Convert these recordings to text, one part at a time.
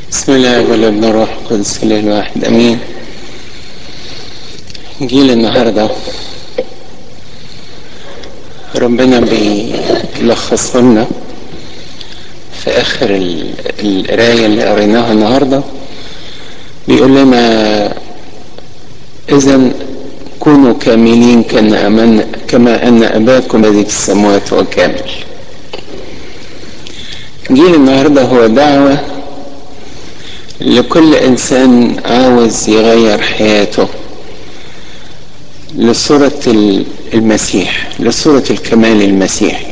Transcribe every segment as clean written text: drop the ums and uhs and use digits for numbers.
بسم الله والابن الروح القدس الاله الواحد امين. جيل النهارده ربنا بيلخص لنا في اخر القرايه اللي قريناها النهارده، بيقول لنا اذا كونوا كاملين كما ان اباكم الذي في السماوات هو كامل. جيل النهارده هو دعوه لكل انسان عاوز يغير حياته لصورة المسيح، لصورة الكمال المسيحي.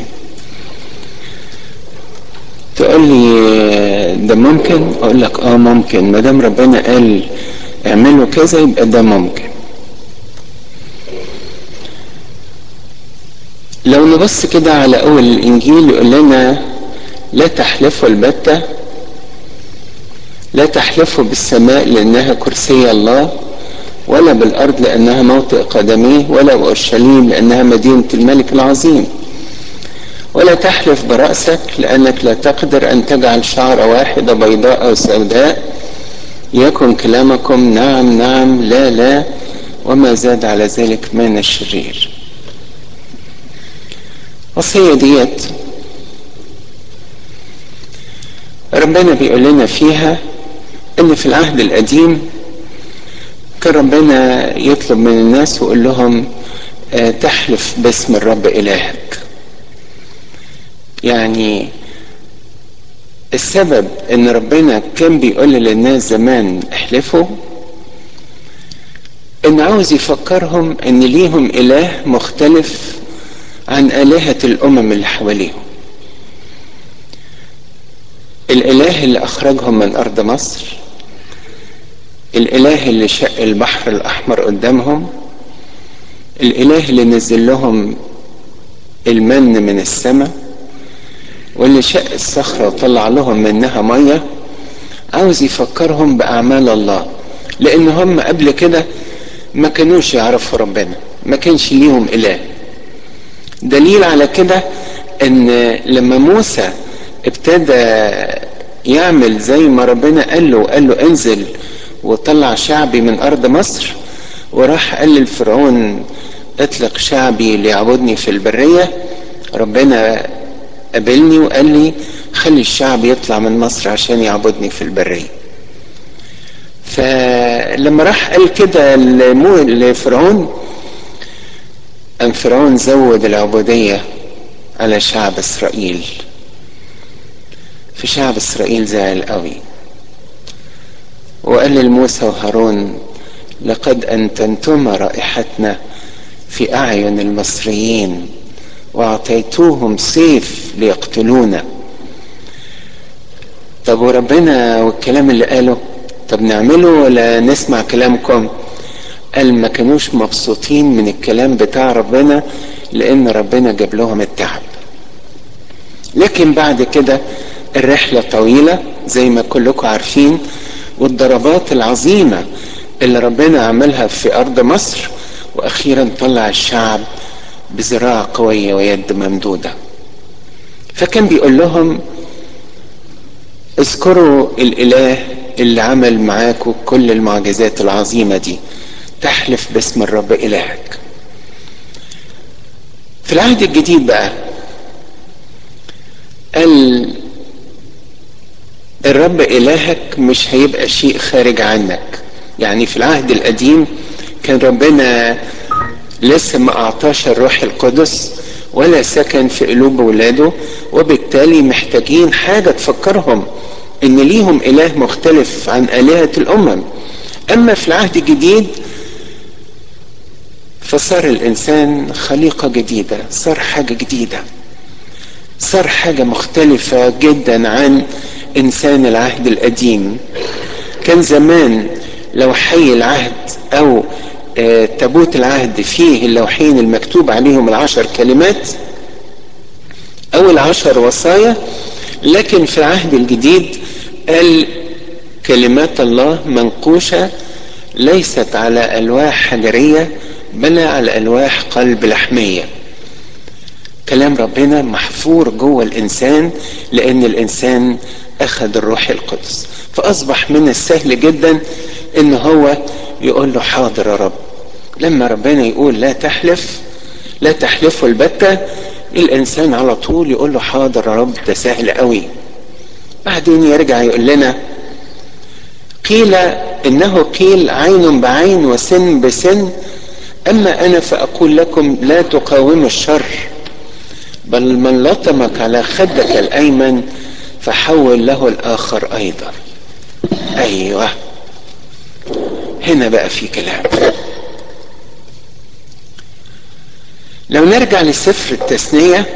تقول لي ده ممكن؟ اقول لك ممكن، ما دام ربنا قال اعملوا كذا يبقى ده ممكن. لو نبص كده على اول الانجيل يقول لنا لا تحلفوا البتة، لا تحلفوا بالسماء لانها كرسي الله، ولا بالارض لانها موطئ قدميه، ولا باورشليم لانها مدينة الملك العظيم. ولا تحلف برأسك لأنك لا تقدر أن تجعل شعرة واحدة بيضاء أو سوداء. يكن كلامكم نعم نعم لا لا، وما زاد على ذلك من الشرير. وصية ديت ربنا بيقول لنا فيها ان في العهد القديم كان ربنا يطلب من الناس ويقول لهم تحلف باسم الرب إلهك. يعني السبب ان ربنا كان بيقول للناس زمان احلفوا، ان عاوز يفكرهم ان ليهم اله مختلف عن آلهة الامم اللي حواليهم. الاله اللي اخرجهم من ارض مصر، الاله اللي شق البحر الاحمر قدامهم، الاله اللي نزل لهم المن من السماء، واللي شق الصخرة وطلع لهم منها مية. عاوز يفكرهم باعمال الله، لان هم قبل كده ما كانوش يعرفوا ربنا، ما كانش ليهم اله. دليل على كده ان لما موسى ابتدى يعمل زي ما ربنا قال له انزل وطلع شعبي من ارض مصر، وراح قال للفرعون اطلق شعبي ليعبدني في البرية، ربنا قابلني وقال لي خلي الشعب يطلع من مصر عشان يعبدني في البرية. فلما راح قال كده لفرعون، قام فرعون زود العبودية على شعب اسرائيل. في شعب اسرائيل زعل قوي وقال لموسى وهارون لقد انتنتما رائحتنا في اعين المصريين واعطيتوهم سيف ليقتلونا. طب وربنا والكلام اللي قاله، طب نعمله ولا نسمع كلامكم؟ قال ما كانوش مبسوطين من الكلام بتاع ربنا لان ربنا جاب لهم التعب. لكن بعد كده الرحلة طويلة زي ما كلكم عارفين، والضربات العظيمة اللي ربنا عملها في أرض مصر، وأخيرا طلع الشعب بذراع قوية ويد ممدودة. فكان بيقول لهم اذكروا الإله اللي عمل معاكم كل المعجزات العظيمة دي، تحلف باسم الرب إلهك. في العهد الجديد بقى قال الرب إلهك مش هيبقى شيء خارج عنك. يعني في العهد القديم كان ربنا لسه ما أعطاش الروح القدس ولا سكن في قلوب ولاده، وبالتالي محتاجين حاجة تفكرهم إن ليهم إله مختلف عن آلهة الأمم. أما في العهد الجديد فصار الإنسان خليقة جديدة، صار حاجة جديدة، صار حاجة مختلفة جدا عن إنسان العهد القديم. كان زمان لوحي العهد أو تابوت العهد فيه اللوحين المكتوب عليهم 10 كلمات أو 10 وصايا، لكن في العهد الجديد قال كلمات الله منقوشة ليست على ألواح حجرية بل على ألواح قلب لحمية. كلام ربنا محفور جوه الإنسان لأن الإنسان اخذ الروح القدس، فاصبح من السهل جدا ان هو يقول له حاضر يا رب. لما ربنا يقول لا تحلف، لا تحلفوا البتة، الانسان على طول يقول له حاضر يا رب، ده سهل قوي. بعدين يرجع يقول لنا قيل انه قيل عين بعين وسن بسن، اما انا فاقول لكم لا تقاوموا الشر، بل من لطمك على خدك الايمن فحول له الاخر ايضا. ايوه، هنا بقى في كلام. لو نرجع لسفر التثنية،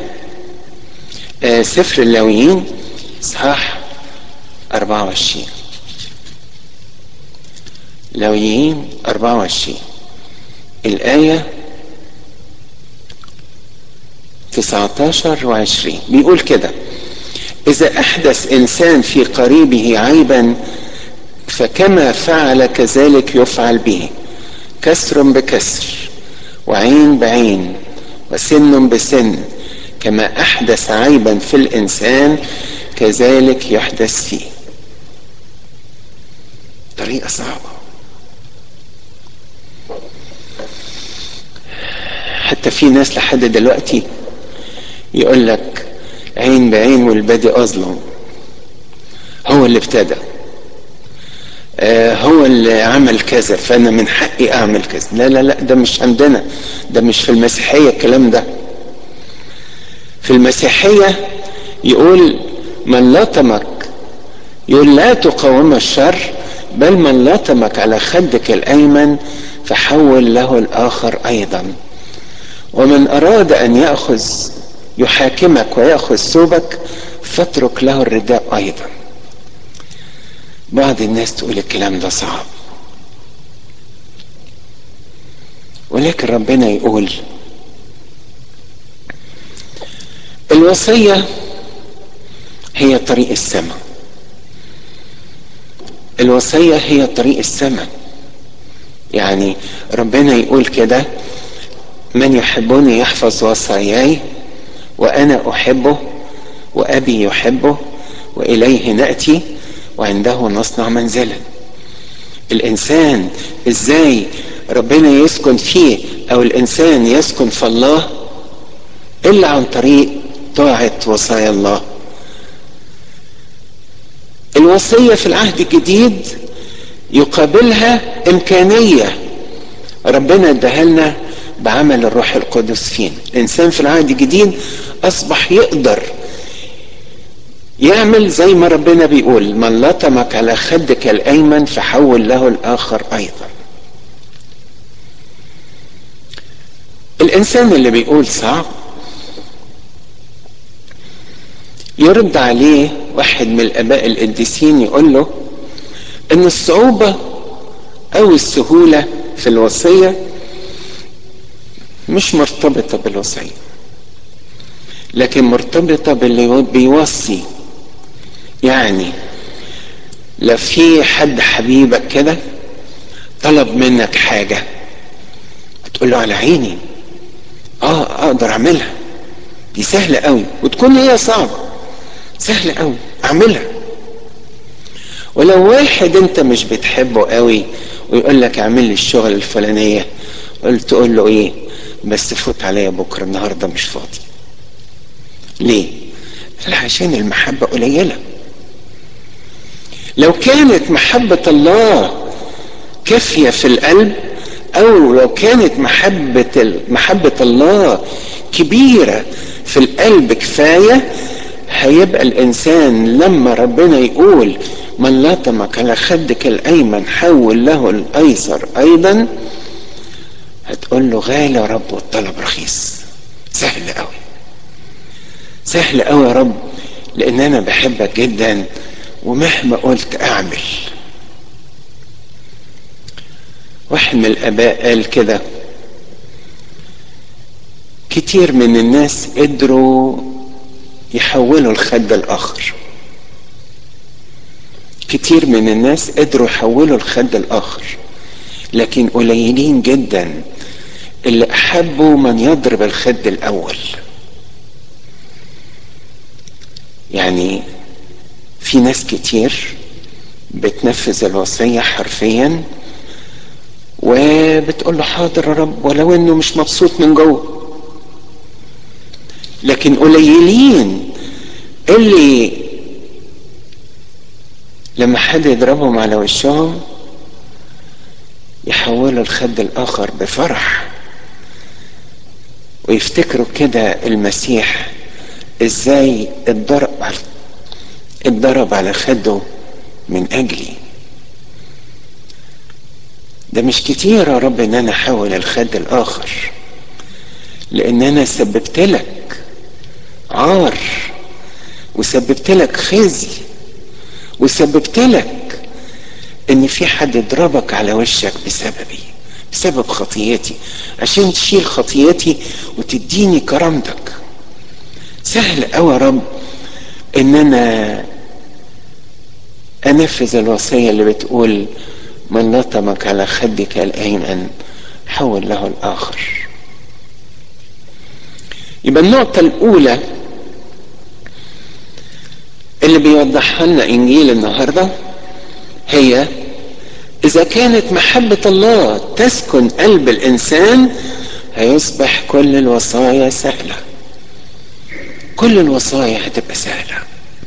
سفر اللاويين اصحاح 24، لاويين 24 الآية 19 و20 بيقول كده: إذا أحدث إنسان في قريبه عيبا فكما فعل كذلك يفعل به، كسر بكسر وعين بعين وسن بسن، كما أحدث عيبا في الإنسان كذلك يحدث فيه. طريقة صعبة. حتى في ناس لحد دلوقتي يقول لك عين بعين والبادي أظلم، هو اللي ابتدى، هو اللي عمل كذا فأنا من حقي أعمل كذا. لا لا لا، ده مش عندنا، ده مش في المسيحية الكلام ده. في المسيحية يقول من لطمك، يقول لا تقاوم الشر، بل من لطمك على خدك الأيمن فحول له الآخر أيضا، ومن أراد أن يحاكمك ويأخذ ثوبك فاترك له الرداء أيضا. بعض الناس تقول الكلام ده صعب، ولكن ربنا يقول الوصية هي طريق السماء، الوصية هي طريق السماء. يعني ربنا يقول كده: من يحبني يحفظ وصاياي وأنا أحبه وأبي يحبه وإليه نأتي وعنده نصنع منزلا. الإنسان إزاي ربنا يسكن فيه أو الإنسان يسكن في الله؟ إلا عن طريق طاعة وصايا الله. الوصية في العهد الجديد يقابلها إمكانية ربنا اداها لنا بعمل الروح القدس فينا. الإنسان في العهد الجديد أصبح يقدر يعمل زي ما ربنا بيقول: من لطمك على خدك الأيمن فحول له الآخر أيضا. الإنسان اللي بيقول صعب، يرد عليه واحد من الآباء القديسين يقول له إن الصعوبة أو السهولة في الوصية مش مرتبطة بالوصية، لكن مرتبطة باللي بيوصي. يعني لو في حد حبيبك كده طلب منك حاجة تقول له على عيني، اقدر اعملها، دي سهلة قوي، وتكون هي صعبة، سهلة قوي اعملها. ولو واحد انت مش بتحبه قوي ويقول لك اعمل لي الشغل الفلانية، قلت تقول له ايه؟ بس فوت عليا بكرة، النهاردة مش فاضي. ليه؟ عشان المحبة قليلة. لو كانت محبة الله كافية في القلب، او لو كانت محبة الله كبيرة في القلب كفاية، هيبقى الانسان لما ربنا يقول من لطمك على خدك الايمن حول له الايسر ايضا، هتقول له غالي يا رب والطلب رخيص. سهل قوي، سهل قوي يا رب، لان انا بحبك جدا ومهما قلت اعمل. واحد من الاباء قال كده: كتير من الناس قدروا يحولوا الخد الاخر، كتير من الناس قدروا يحولوا الخد الاخر، لكن قليلين جدا اللي احبوا من يضرب الخد الاول. يعني في ناس كتير بتنفذ الوصية حرفيا وبتقول له حاضر يا رب ولو انه مش مبسوط من جوه. لكن قليلين اللي لما حد يضربهم على وشهم يحولوا الخد الاخر بفرح ويفتكروا كده المسيح ازاي اتضرب على خده من اجلي. ده مش كتير يا رب ان انا احول الخد الاخر، لان انا سببت لك عار وسببت لك خزي وسببت لك ان في حد يضربك على وشك بسببي، بسبب خطيتي، عشان تشيل خطيتي وتديني كرامتك. سهل قوي يا رب ان انا انفذ الوصية اللي بتقول من لطمك على خدك الايمن حول له الاخر. يبقى النقطة الاولى اللي بيوضحها لنا انجيل النهاردة هي اذا كانت محبة الله تسكن قلب الانسان هيصبح كل الوصايا سهلة، كل الوصايا هتبقى سهلة.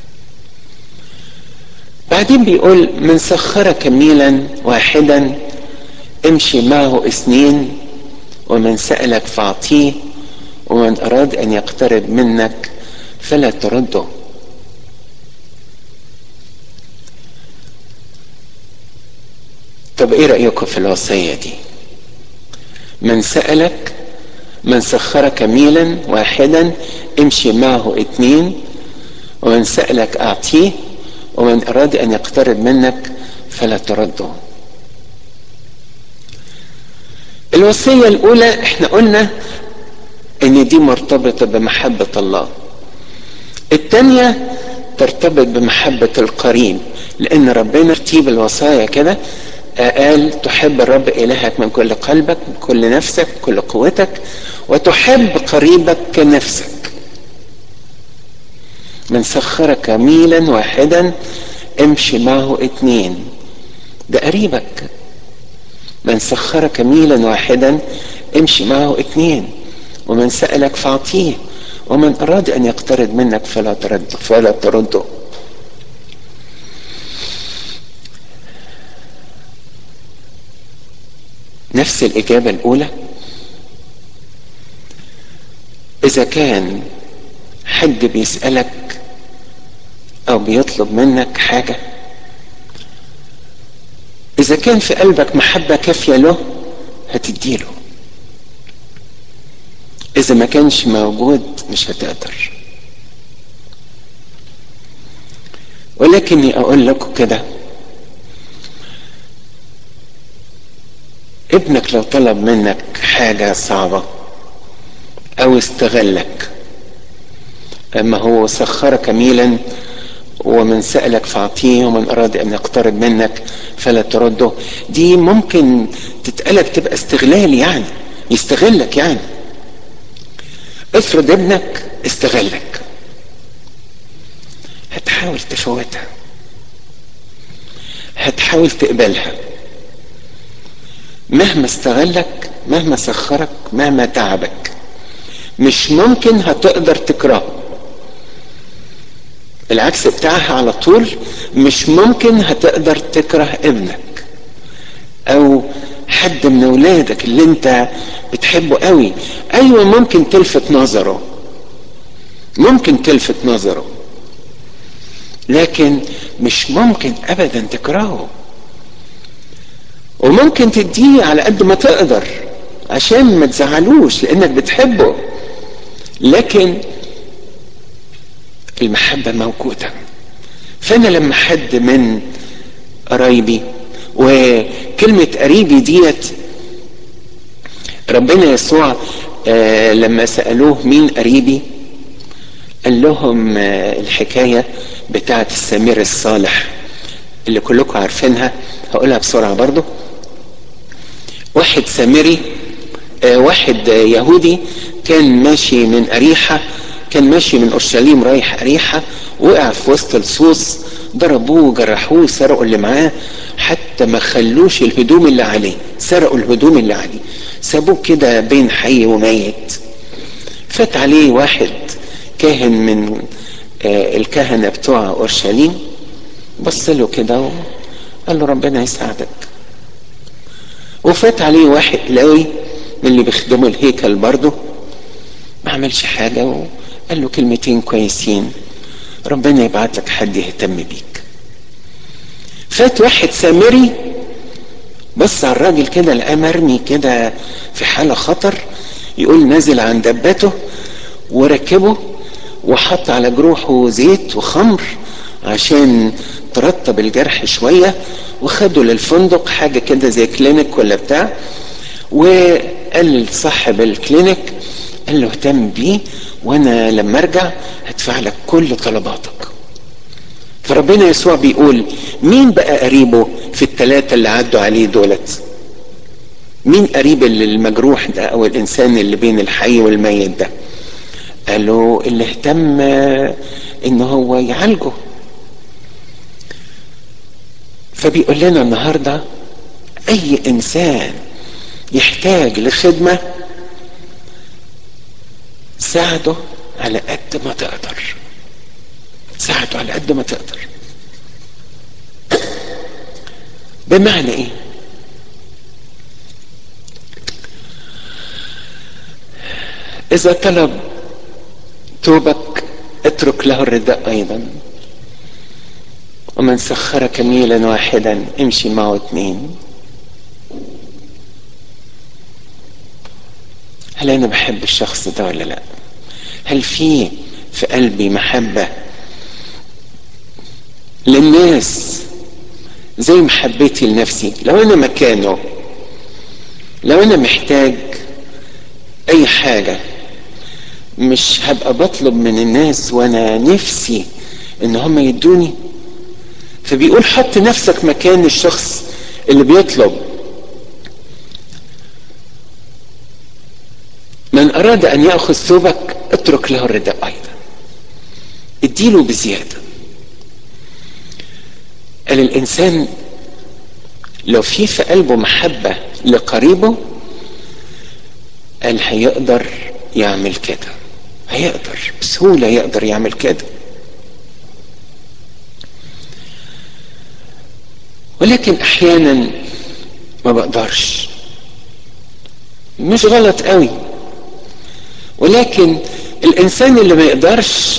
بعدين بيقول من سخرك ميلا واحدا امشي معه اثنين ومن سألك فاعطيه ومن اراد ان يقترب منك فلا ترده. طب ايه رأيكم في الوصية دي؟ من سألك، من سخرك ميلا واحدا امشي معه اثنين ومن سألك اعطيه ومن اراد ان يقترب منك فلا ترده. الوصية الاولى احنا قلنا ان دي مرتبطة بمحبة الله، التانية ترتبط بمحبة القريب، لان ربنا ترتيب الوصايا كده قال تحب الرب الهك من كل قلبك من كل نفسك من كل قوتك وتحب قريبك كنفسك. من سخرك ميلا واحدا امشي معه اثنين، ده قريبك. من سخرك ميلا واحدا امشي معه اثنين ومن سألك فاعطيه ومن اراد ان يقترب منك فلا ترده. نفس الاجابة الاولى. اذا كان حد بيسألك او بيطلب منك حاجة، اذا كان في قلبك محبة كافية له هتديله، اذا ما كانش موجود مش هتقدر. ولكني اقول لكم كده، ابنك لو طلب منك حاجة صعبة او استغلك، اما هو سخرك ميلا ومن سألك فاعطيه ومن اراد ان يقترب منك فلا ترده، دي ممكن تتقلب تبقى استغلال، يعني يستغلك. يعني افرض ابنك استغلك، هتحاول تفوتها، هتحاول تقبلها مهما استغلك مهما سخرك مهما تعبك، مش ممكن هتقدر تكرهه. العكس بتاعها على طول، مش ممكن هتقدر تكره ابنك او حد من اولادك اللي انت بتحبه قوي. ايوه ممكن تلفت نظره، ممكن تلفت نظره، لكن مش ممكن ابدا تكرهه. وممكن تديه على قد ما تقدر عشان ما تزعلوش لانك بتحبه، لكن المحبة موجودة. فانا لما حد من قرايبي، وكلمة قريبي ديت ربنا يسوع لما سألوه مين قريبي قال لهم الحكاية بتاعت السمير الصالح اللي كلكم عارفينها، هقولها بسرعة برضو. واحد سامري، واحد يهودي كان ماشي من أريحة، كان ماشي من أورشليم رايح أريحة، وقع في وسط لصوص ضربوه وجرحوه، سرقوا اللي معاه، حتى ما خلوش الهدوم اللي عليه، سرقوا الهدوم اللي عليه، سابوه كده بين حي وميت. فات عليه واحد كاهن من الكهنة بتوع اورشليم، بص له كده وقال له ربنا يساعدك. وفات عليه واحد لاوي من اللي بيخدموا الهيكل برضه، ما عملش حاجة وقال له كلمتين كويسين، ربنا يبعت لك حد يهتم بيك. فات واحد سامري، بص على الراجل كده لقاه مرمي كده في حالة خطر، يقول نزل عن دبته وركبه وحط على جروحه زيت وخمر عشان ترطب الجرح شوية، وخده للفندق، حاجة كده زي كلينيك ولا بتاع، وقال لصاحب الكلينيك، قال له اهتم بيه وانا لما ارجع هدفع لك كل طلباتك. فربنا يسوع بيقول مين بقى قريبه في الثلاثة اللي عدوا عليه دولت؟ مين قريب المجروح ده او الانسان اللي بين الحي والميت ده؟ قالوا اللي اهتم ان هو يعالجه. فبيقول لنا النهاردة اي انسان يحتاج لخدمة ساعده على قد ما تقدر، ساعده على قد ما تقدر. بمعنى ايه؟ اذا طلب توبك اترك له الرداء ايضا، ومن سخرك ميلا واحدا امشي معه اتنين. هل انا بحب الشخص ده ولا لا؟ هل في قلبي محبة للناس زي محبتي لنفسي؟ لو انا مكانه، لو انا محتاج اي حاجة، مش هبقى بطلب من الناس وانا نفسي ان هم يدوني؟ فبيقول حط نفسك مكان الشخص اللي بيطلب. من اراد ان يأخذ ثوبك اترك له الرداء ايضا، اديله بزيادة. قال الانسان لو في قلبه محبة لقريبه، قال هيقدر يعمل كده، هيقدر بسهولة يقدر يعمل كده. ولكن احيانا ما بقدرش، مش غلط قوي، ولكن الانسان اللي ما يقدرش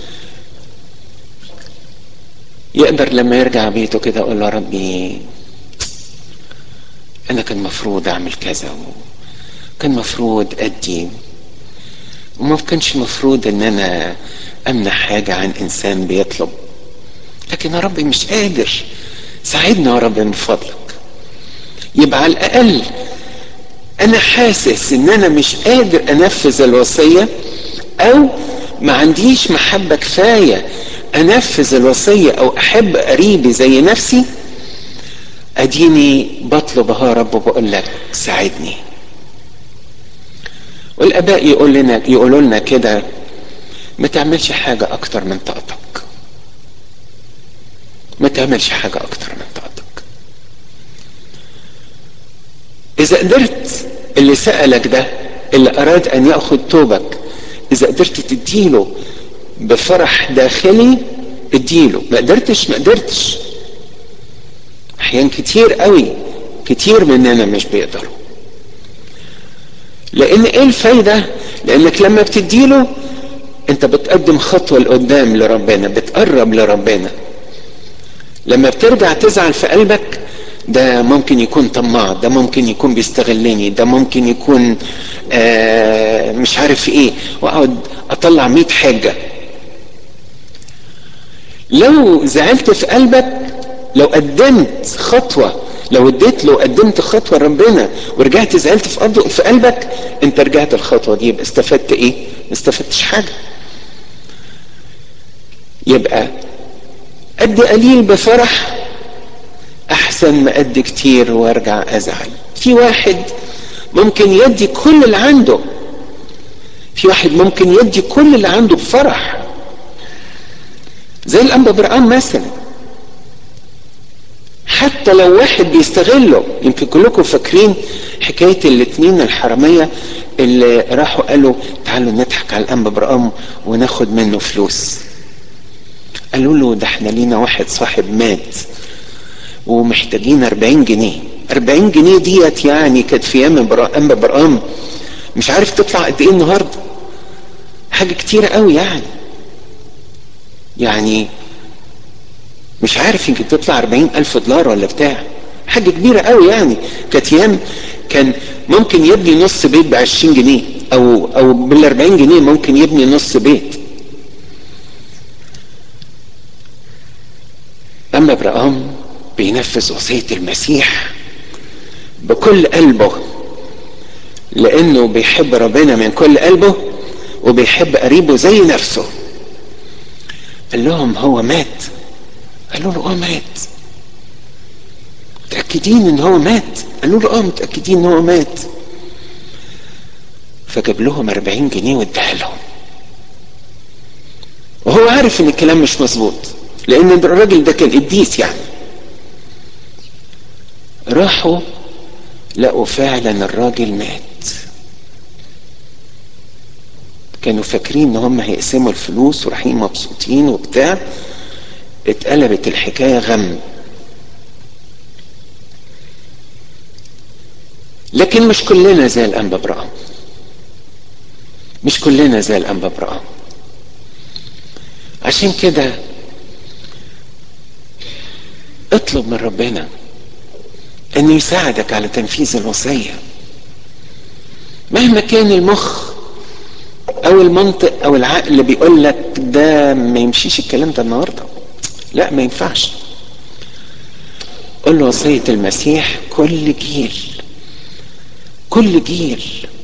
يقدر لما يرجع بيته كده يقول له ربي انا كان مفروض اعمل كذا، وكان مفروض ادي، وما كانش مفروض ان انا امنع حاجة عن انسان بيطلب، لكن يا ربي مش قادر، ساعدنا يا رب من فضلك. يبقى على الاقل انا حاسس ان انا مش قادر انفذ الوصية، او ما عنديش محبة كفاية انفذ الوصية او احب قريبي زي نفسي، اديني بطلب يا رب وبقول لك ساعدني. والاباء يقولوا لنا كده ما تعملش حاجة اكتر من طاقتك، ما تعملش حاجة اكتر من طاقتك. اذا قدرت اللي سألك ده، اللي اراد ان يأخذ توبك، اذا قدرت تديله بفرح داخلي اديله، ما قدرتش ما قدرتش. احيان كتير قوي كتير مننا مش بيقدروا. لان ايه الفايدة؟ لانك لما بتديله انت بتقدم خطوة لقدام لربنا، بتقرب لربنا. لما بترجع تزعل في قلبك، ده ممكن يكون طماع، ده ممكن يكون بيستغلني، ده ممكن يكون مش عارف ايه، واقعد اطلع 100 حاجة. لو زعلت في قلبك، لو قدمت خطوة، لو قدمت خطوة ربنا ورجعت زعلت في قلبك، انت رجعت الخطوة دي، يبقى استفدت ايه؟ ما استفدتش حاجة. يبقى قد قليل بفرح احسن ما قد كتير وارجع ازعل. في واحد ممكن يدي كل اللي عنده، في واحد ممكن يدي كل اللي عنده بفرح، زي الانبا برقان مثلا. حتى لو واحد بيستغله. يمكن كلكم فاكرين حكاية الاتنين الحرامية اللي راحوا قالوا تعالوا نضحك على الأنبا برقام وناخد منه فلوس. قالوا له ده احنا لينا واحد صاحب مات ومحتاجين 40 جنيه. 40 جنيه ديت يعني كانت في ايام أنبا برقام مش عارف تطلع قد ايه النهارده، حاجة كتيرة قوي يعني مش عارف يمكن تطلع 40,000 دولار ولا بتاع، حاجة كبيرة قوي يعني. كانت ايام كان ممكن يبني نص بيت ب20 جنيه او بال40 جنيه ممكن يبني نص بيت. اما ابراهام بينفذ وصية المسيح بكل قلبه، لانه بيحب ربنا من كل قلبه وبيحب قريبه زي نفسه. قال لهم هو مات؟ قالوا له مات. متأكدين ان هو مات؟ قالوا له متأكدين ان هو مات. فجاب لهم 40 جنيه واداها لهم، وهو عارف ان الكلام مش مظبوط لان الراجل ده كان قديس يعني. راحوا لقوا فعلا الراجل مات. كانوا فاكرين ان هم هيقسموا الفلوس ورايحين مبسوطين وبتاع، اتقلبت الحكاية غم. لكن مش كلنا زي الأنبا برقام، مش كلنا زي الأنبا برقام. عشان كده اطلب من ربنا انه يساعدك على تنفيذ الوصية، مهما كان المخ او المنطق او العقل بيقول لك ده ما يمشيش الكلام ده النهارده، لا ما ينفعش. قل له وصية المسيح كل جيل، كل جيل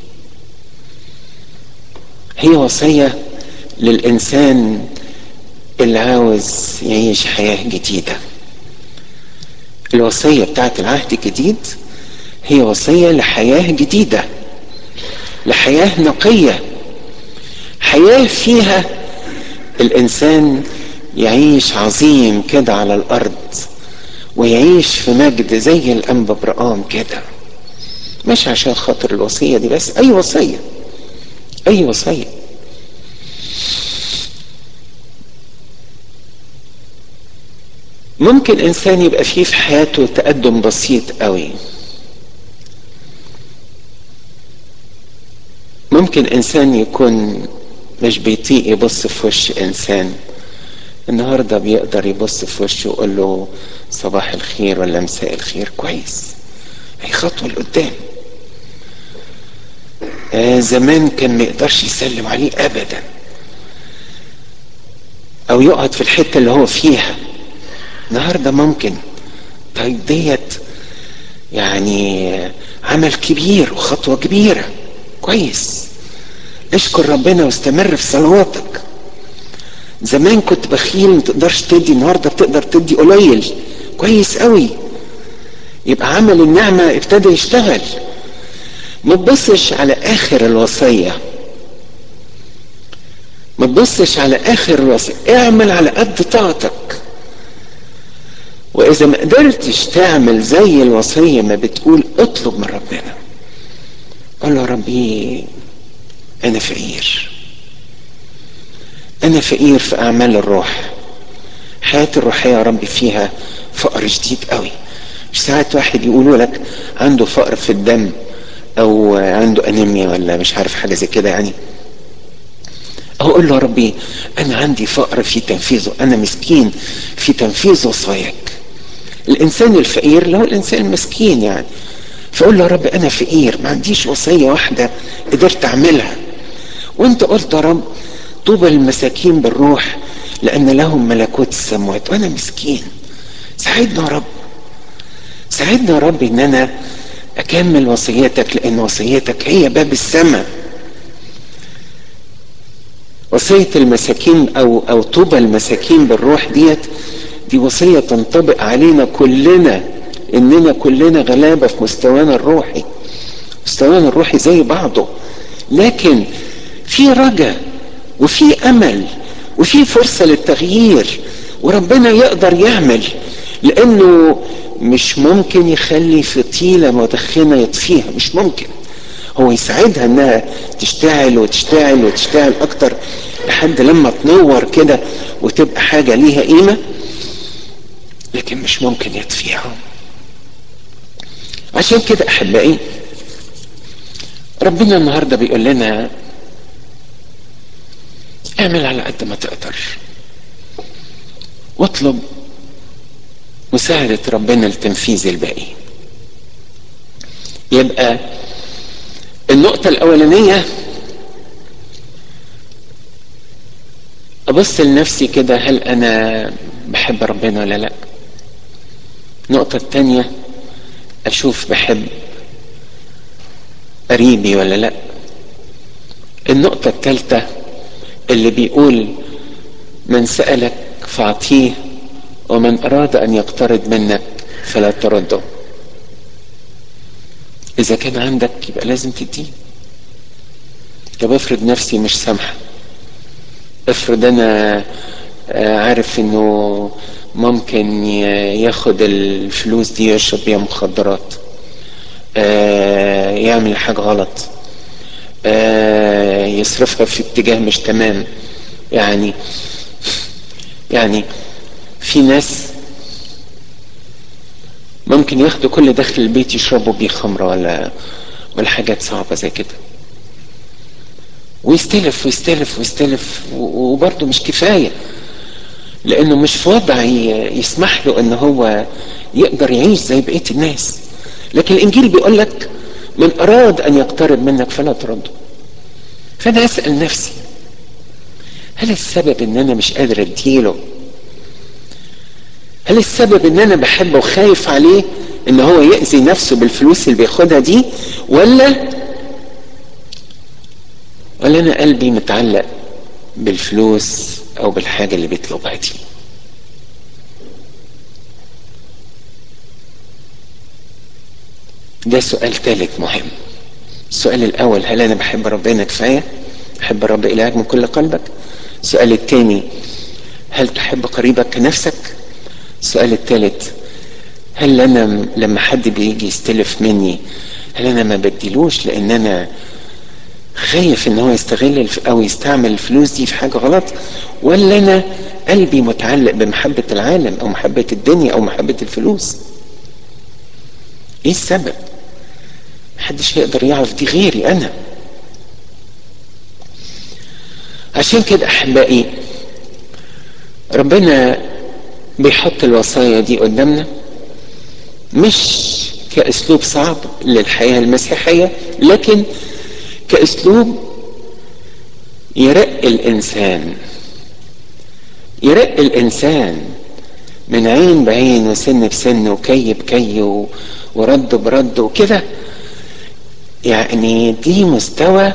هي وصية للإنسان اللي عاوز يعيش حياة جديدة. الوصية بتاعت العهد الجديد هي وصية لحياة جديدة، لحياة نقية، حياة فيها الإنسان يعيش عظيم كده على الأرض ويعيش في مجد زي الأنبا برقام كده. مش عشان خاطر الوصية دي بس، أي وصية، أي وصية. ممكن إنسان يبقى فيه في حياته تقدم بسيط قوي، ممكن إنسان يكون مش بيطيق يبص في وش إنسان، النهاردة بيقدر يبص في وشه ويقول له صباح الخير ولا مساء الخير، كويس، هي خطوة لقدام. زمان كان ما يقدرش يسلم عليه أبدا أو يقعد في الحتة اللي هو فيها، النهاردة ممكن. طيب ديت يعني عمل كبير وخطوة كبيرة، كويس، اشكر ربنا واستمر في صلواتك. زمان كنت بخيل ما تقدرش تدي، النهارده بتقدر تدي قليل، كويس قوي، يبقى عمل النعمة ابتدى يشتغل. ما تبصش على اخر الوصية، ما تبصش على اخر الوصية، اعمل على قد طاقتك. واذا ما قدرتش تعمل زي الوصية ما بتقول، اطلب من ربنا، قل له ربي انا فقير، انا فقير في اعمال الروح، حياتي الروحية يا ربي فيها فقر شديد قوي. مش ساعات واحد يقولوا لك عنده فقر في الدم او عنده انيميا ولا مش عارف حاجة زي كده يعني، اقول له يا ربي انا عندي فقر في تنفيذه، انا مسكين في تنفيذ وصاياك. الانسان الفقير اللي هو الانسان المسكين يعني، فاقول له يا رب انا فقير ما عنديش وصية واحدة قدرت اعملها، وانت قلت يا رب طوبى للمساكين بالروح لان لهم ملكوت السماوات، وانا مسكين، ساعدنا يا رب، ساعدنا يا رب ان انا اكمل وصيتك، لان وصيتك هي باب السماء. وصية المساكين او طوبى المساكين بالروح دي وصية تنطبق علينا كلنا، اننا كلنا غلابة في مستوانا الروحي، مستوانا الروحي زي بعضه، لكن في رجاء وفي امل وفي فرصة للتغيير، وربنا يقدر يعمل لانه مش ممكن يخلي فتيلة مدخنة يطفيها، مش ممكن. هو يساعدها انها تشتعل وتشتعل وتشتعل اكتر لحد لما تنور كده وتبقى حاجة ليها قيمة، لكن مش ممكن يطفيها. عشان كده احبائي، ربنا النهاردة بيقول لنا اعمل على قد ما تقدر، واطلب مساعدة ربنا لتنفيذ الباقي. يبقى النقطة الأولانية أبص لنفسي كده، هل أنا بحب ربنا ولا لا؟ النقطة الثانية أشوف بحب قريبي ولا لا؟ النقطة الثالثة اللي بيقول من سألك فاعطيه ومن أراد أن يقترض منك فلا ترده. إذا كان عندك يبقى لازم تديه. طب افرض نفسي مش سامحة، افرض أنا عارف إنه ممكن ياخد الفلوس دي يشرب بيها مخدرات، يعمل حاجة غلط، يصرفها في اتجاه مش تمام. يعني في ناس ممكن ياخدوا كل دخل البيت يشربوا بيه خمرة ولا حاجات صعبة زي كده، ويستلف ويستلف ويستلف، وبرضه مش كفاية، لانه مش في وضع يسمح له ان هو يقدر يعيش زي بقية الناس. لكن الانجيل بيقول لك من اراد ان يقترب منك فلا ترده. فانا اسأل نفسي، هل السبب ان انا مش قادر اديله؟ هل السبب ان انا بحبه وخايف عليه ان هو يأذي نفسه بالفلوس اللي بياخدها دي، ولا انا قلبي متعلق بالفلوس او بالحاجة اللي بيطلبها دي؟ ده سؤال ثالث مهم. السؤال الاول، هل انا بحب ربنا كفاية؟ تحب الرب إلهك من كل قلبك. السؤال الثاني، هل تحب قريبك كنفسك؟ السؤال الثالث، هل انا لما حد بيجي يستلف مني، هل انا ما بديلوش لان انا خايف ان هو يستغل او يستعمل الفلوس دي في حاجة غلط، ولا انا قلبي متعلق بمحبة العالم او محبة الدنيا او محبة الفلوس؟ ايه السبب؟ محدش هيقدر يعرف دي غيري انا. عشان كده احبائي، ربنا بيحط الوصايا دي قدامنا مش كأسلوب صعب للحياة المسيحية، لكن كأسلوب يرقي الإنسان من عين بعين وسن بسن وكي بكي ورد برد وكده. يعني دي مستوى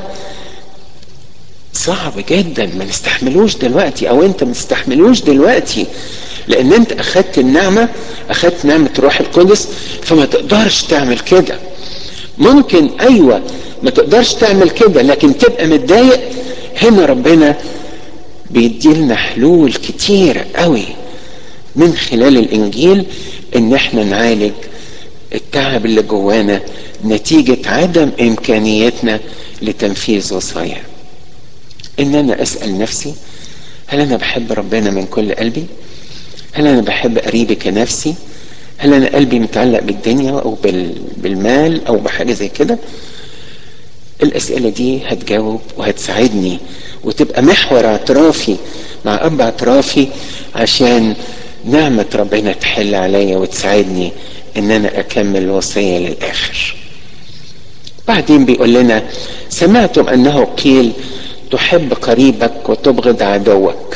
صعب جدا ما نستحملوش دلوقتي، او انت ما تستحملوش دلوقتي، لان انت اخدت نعمة روح القدس، فما تقدرش تعمل كده. ممكن ايوه ما تقدرش تعمل كده، لكن تبقى متضايق. هنا ربنا بيديلنا حلول كتير قوي من خلال الانجيل ان احنا نعالج التعب اللي جوانا نتيجة عدم امكانيتنا لتنفيذ وصايا. ان انا اسأل نفسي، هل انا بحب ربنا من كل قلبي؟ هل انا بحب قريبي كنفسي؟ هل انا قلبي متعلق بالدنيا او بالمال او بحاجة زي كده؟ الاسئلة دي هتجاوب وهتساعدني وتبقى محور اعترافي مع اب اعترافي، عشان نعمة ربنا تحل عليا وتساعدني ان انا اكمل الوصية للاخر. بعدين بيقول لنا سمعتم انه قيل تحب قريبك وتبغض عدوك.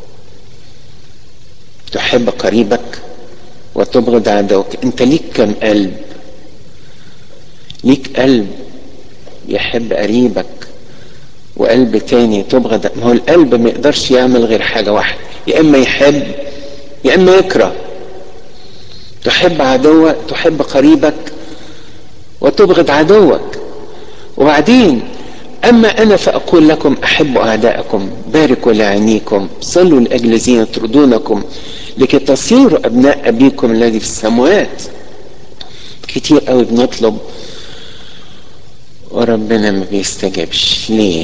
تحب قريبك وتبغض عدوك. انت ليك كم قلب؟ ليك قلب يحب قريبك وقلب تاني تبغض؟ ما هو القلب ما يقدرش يعمل غير حاجة واحدة، يا اما يحب يا اما يكره. تحب قريبك وتبغض عدوك. وبعدين اما انا فاقول لكم احبوا اعداءكم، باركوا لعينيكم، صلوا لاجل الذين يطردونكم لكي تصيروا ابناء ابيكم الذي في السماوات. كتير قوي بنطلب وربنا ما بيستجبش. ليه؟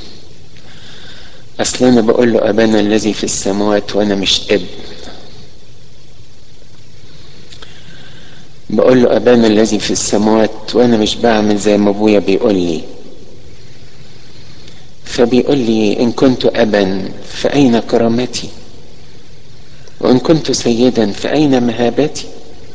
اصل انا بقول له ابانا الذي في السماوات وانا مش ابن. بقول له ابانا الذي في السماوات وانا مش بعمل زي ما ابويا بيقول لي. فبيقول لي ان كنت ابا فاين كرامتي، وان كنت سيدا فاين مهابتي،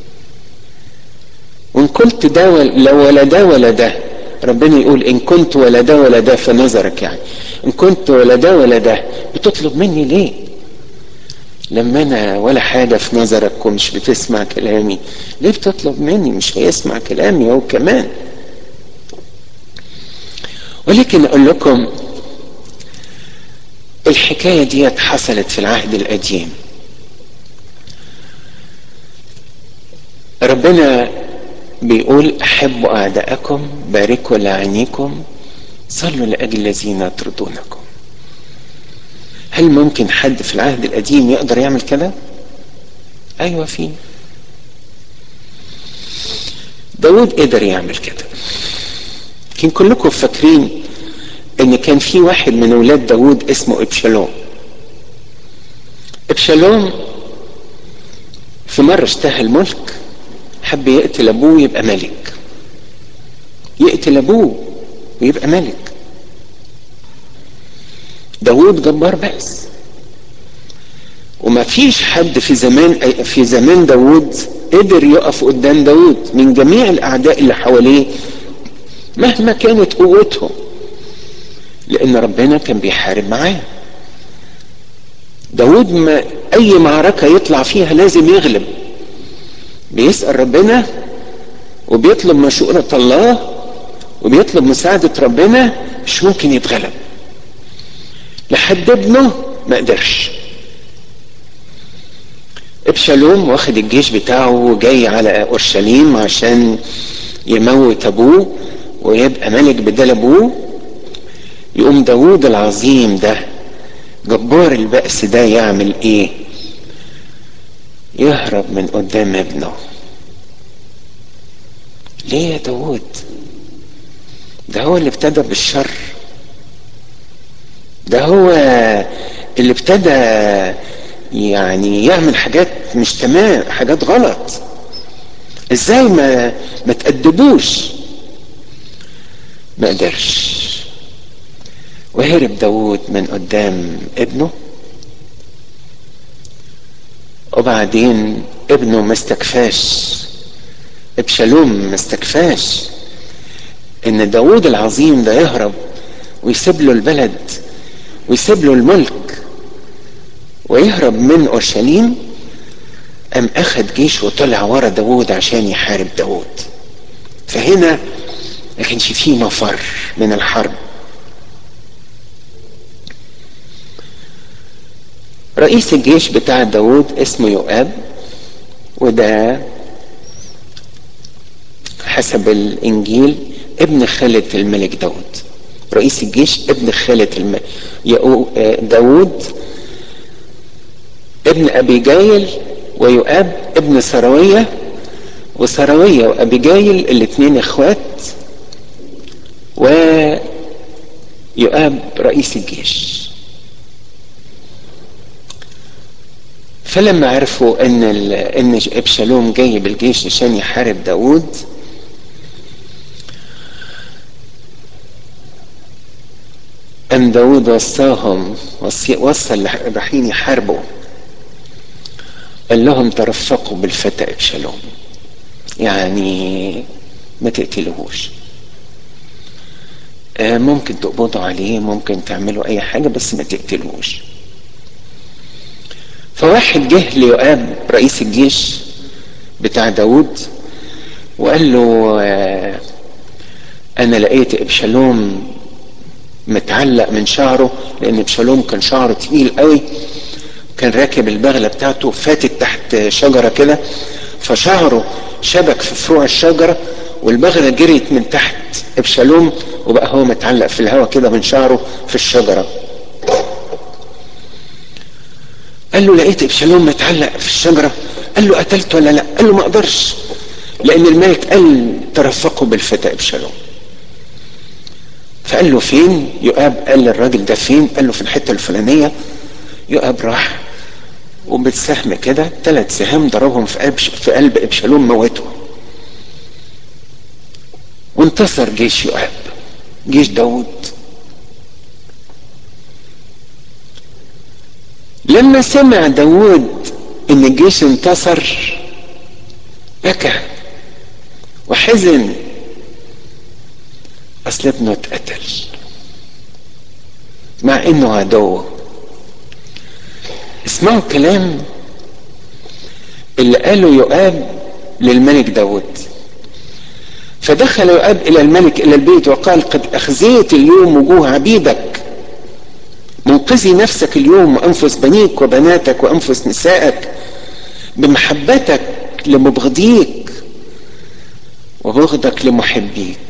وان كنت ده ولا ده ولا ده. ربنا يقول ان كنت ولا ده ولا ده فنظرك، يعني ان كنت ولا ده ولا ده بتطلب مني ليه لما انا ولا حاجة في نظرك ومش بتسمع كلامي؟ ليه بتطلب مني؟ مش هيسمع كلامي هو كمان. ولكن اقول لكم الحكاية دي حصلت في العهد القديم. ربنا بيقول احبوا اعداءكم، باركوا لعينيكم، صلوا لاجل الذين يطردونكم. هل ممكن حد في العهد القديم يقدر يعمل كده؟ ايوه في. داود قدر يعمل كده. يمكن كلكم فاكرين ان كان في واحد من اولاد داود اسمه ابشالوم. ابشالوم في مرة اشتهى الملك، حب يقتل ابوه يبقى ملك، يقتل ابوه ويبقى ملك. داود جبار بأس، وما فيش حد في زمان داود قدر يقف قدام داود من جميع الاعداء اللي حواليه مهما كانت قوتهم، لان ربنا كان بيحارب معاه. داود ما اي معركة يطلع فيها لازم يغلب، بيسأل ربنا وبيطلب مشورة الله وبيطلب مساعدة ربنا، مش ممكن يتغلب. لحد ابنه ما قدرش. ابشالوم واخد الجيش بتاعه وجاي على اورشليم عشان يموت ابوه ويبقى ملك بدل ابوه. يقوم داود العظيم ده جبار البأس ده يعمل ايه؟ يهرب من قدام ابنه. ليه يا داود؟ ده هو اللي ابتدى بالشر، ده هو اللي ابتدى يعني يعمل حاجات مش تمام، حاجات غلط. ازاي ما تأدبوش؟ ما قدرش، وهرب داود من قدام ابنه. وبعدين ابنه ما استكفاش، ابشالوم ما استكفاش ان داود العظيم ده يهرب ويسيب له البلد ويسيب له الملك ويهرب من اورشليم. قام اخد جيش وطلع ورا داود عشان يحارب داود. فهنا ما كانش فيه مفر من الحرب. رئيس الجيش بتاع داود اسمه يؤاب، وده حسب الانجيل ابن خالة الملك داود. رئيس الجيش ابن خالة الملك داود، ابن ابيجايل، ويؤاب ابن سراوية، وسراوية وابيجايل الاثنين اخوات، ويؤاب رئيس الجيش. فلما عرفوا ان ابشالوم جاي بالجيش عشان يحارب داود، قام داود وصاهم وصى اللي رايحين يحاربوا، قال لهم ترفقوا بالفتى ابشالوم، يعني ما تقتلوهوش. ممكن تقبضوا عليه، ممكن تعملوا اي حاجة، بس ما تقتلوهوش. فواحد جه ليؤاب رئيس الجيش بتاع داود وقال له انا لقيت ابشالوم متعلق من شعره، لان ابشالوم كان شعره تقيل قوي، كان راكب البغلة بتاعته فاتت تحت شجرة كده، فشعره شبك في فروع الشجرة والبغلة جريت من تحت ابشالوم وبقى هو متعلق في الهواء كده من شعره في الشجرة. قال له لقيت ابشالوم متعلق في الشجرة. قال له قتلت ولا لا؟ قال له ما اقدرش، لان الملك قال ترفقوا بالفتى ابشالوم. فقال له فين؟ يؤاب قال للراجل ده فين؟ قال له في الحتة الفلانية. يؤاب راح وبالسهم كده 3 سهام ضربهم في قلب ابشالوم، موته. وانتصر جيش يؤاب، جيش داود. لما سمع داود ان الجيش انتصر بكى وحزن، اصل ابنه اتقتل مع انه عدوه. اسمعوا الكلام اللي قاله يؤاب للملك داود. فدخل يؤاب الى الملك الى البيت وقال قد اخزيت اليوم وجوه عبيدك، منقذي نفسك اليوم وانفس بنيك وبناتك وانفس نسائك بمحبتك لمبغضيك وبغضك لمحبيك.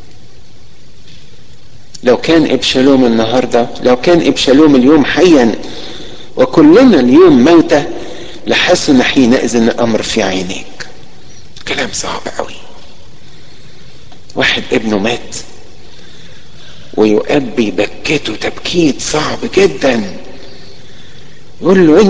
لو كان ابشالوم النهارده، لو كان ابشالوم اليوم حيا وكلنا اليوم موتى، لحسن حينئذ الامر في عينيك. كلام صعب قوي. واحد ابنه مات ويؤاب بيبكته تبكيت صعب جدا، يقول له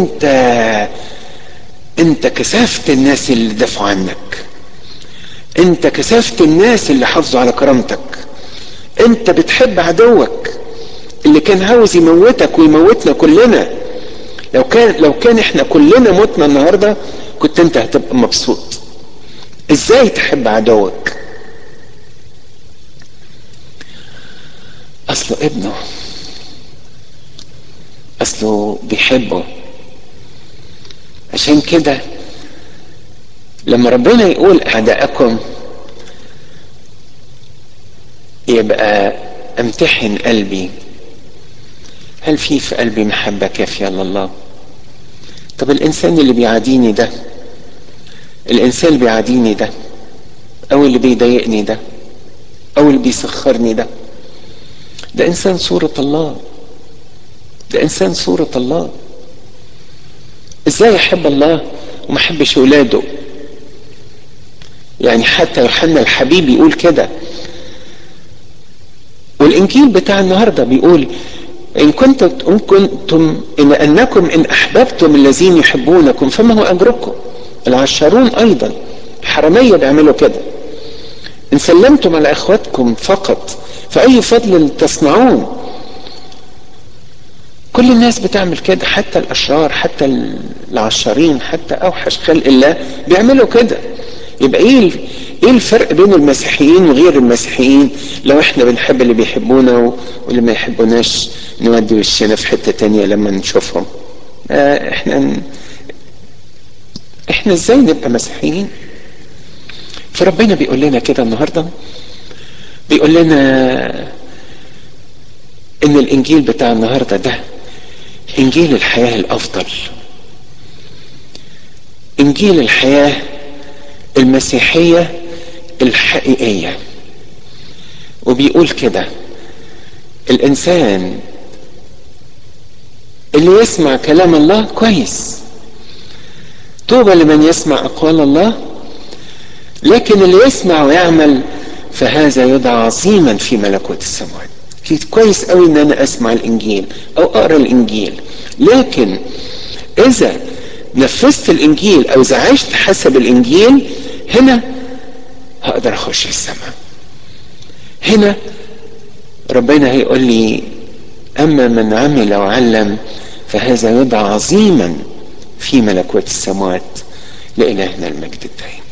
انت كسفت الناس اللي دافعوا عنك، انت كسفت الناس اللي حافظوا على كرامتك، انت بتحب عدوك اللي كان عاوز يموتك ويموتنا كلنا. لو كان احنا كلنا متنا النهارده كنت انت هتبقى مبسوط. ازاي تحب عدوك؟ اصله ابنه، اصله بيحبه. عشان كده لما ربنا يقول اعداءكم، يبقى امتحن قلبي، هل في قلبي محبة كافية لله؟ طب الانسان اللي بيعاديني ده، الانسان اللي بيعاديني ده، او اللي بيضايقني ده، او اللي بيسخرني ده، ده انسان صورة الله، ده انسان صورة الله. ازاي يحب الله وما يحبش اولاده؟ يعني حتى يوحنا الحبيب يقول كده، والانجيل بتاع النهارده بيقول ان كنتم ان انكم ان احببتم الذين يحبونكم فما هو اجركم. العشارون ايضا، الحراميه بيعملوا كده. ان سلمتم على اخواتكم فقط فاي فضل تصنعون؟ كل الناس بتعمل كده، حتى الاشرار، حتى العشارين، حتى اوحش خلق الله بيعملوا كده. يبقى ايه الفرق بين المسيحيين وغير المسيحيين؟ لو احنا بنحب اللي بيحبونا واللي ما يحبوناش نودي وشنا في حتة تانية لما نشوفهم، احنا ازاي نبقى مسيحيين؟ فربنا بيقول لنا كده النهاردة، بيقول لنا ان الانجيل بتاع النهاردة ده انجيل الحياة الافضل، انجيل الحياة المسيحية الحقيقية. وبيقول كده الانسان اللي يسمع كلام الله كويس، طوبى لمن يسمع اقوال الله، لكن اللي يسمع ويعمل فهذا يدعى عظيما في ملكوت السماوات. كويس قوي ان انا اسمع الانجيل او اقرا الانجيل، لكن اذا نفذت الانجيل او اذا عشت حسب الانجيل، هنا هقدر اخش السماء. هنا ربنا هيقول لي اما من عمل وعلم فهذا يدعى عظيما في ملكوت السماوات. لإلهنا المجد الدائم.